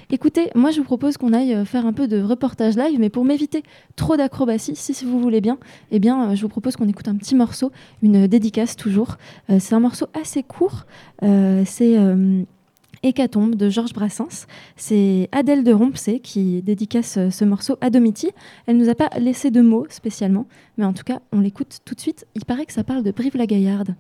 Écoutez, moi je vous propose qu'on aille faire un peu de reportage live, mais pour m'éviter trop d'acrobatie, si vous voulez bien, je vous propose qu'on écoute un petit morceau, une dédicace toujours. C'est un morceau assez court, c'est Hécatombe de Georges Brassens. C'est Adèle de Rompsay qui dédicace ce morceau à Domiti. Elle nous a pas laissé de mots spécialement, mais en tout cas, on l'écoute tout de suite. Il paraît que ça parle de Brive-la-Gaillarde.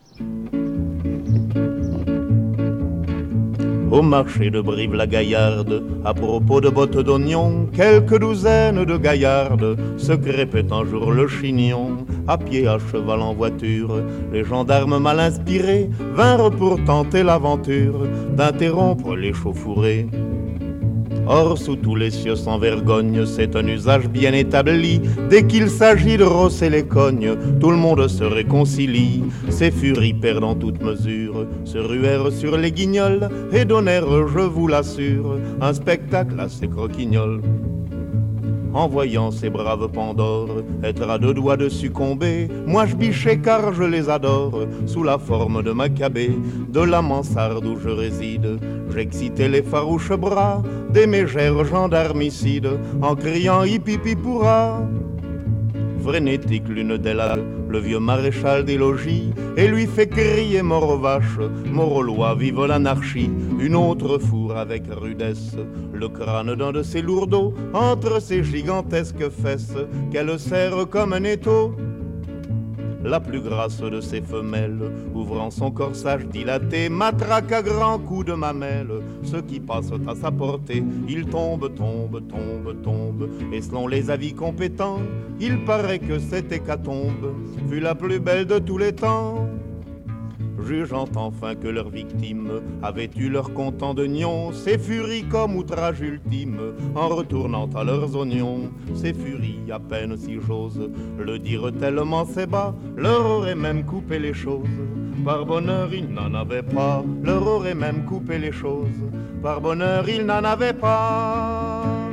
Au marché de Brive-la-Gaillarde, à propos de bottes d'oignons, quelques douzaines de gaillardes se crêpaient un jour le chignon. À pied, à cheval, en voiture, les gendarmes mal inspirés vinrent pour tenter l'aventure d'interrompre l'échauffourée. Or, sous tous les cieux sans vergogne, c'est un usage bien établi. Dès qu'il s'agit de rosser les cognes, tout le monde se réconcilie. Ces furies perdant toute mesure se ruèrent sur les guignols et donnèrent, je vous l'assure, un spectacle assez croquignol. En voyant ces braves Pandores être à deux doigts de succomber, moi je bichais car je les adore, sous la forme de Maccabée. De la mansarde où je réside, j'excitais les farouches bras des mégères gendarmicides, en criant hip-hip-hip-hourra. Frénétique l'une d'elles a le vieux maréchal des logis et lui fait crier mort aux vaches, mort aux lois, vive l'anarchie. Une autre fourre avec rudesse le crâne d'un de ses lourdeaux entre ses gigantesques fesses qu'elle serre comme un étau. La plus grasse de ses femelles, ouvrant son corsage dilaté, matraque à grands coups de mamelle ceux qui passent à sa portée. Il tombe, tombe, tombe, tombe, et selon les avis compétents, il paraît que cette hécatombe fut la plus belle de tous les temps. Jugeant enfin que leurs victimes avaient eu leur content de nions, ces furies comme outrage ultime, en retournant à leurs oignons, ces furies, à peine si j'ose le dire tellement c'est bas, leur auraient même coupé les choses. Par bonheur, ils n'en avaient pas, leur auraient même coupé les choses. Par bonheur, ils n'en avaient pas.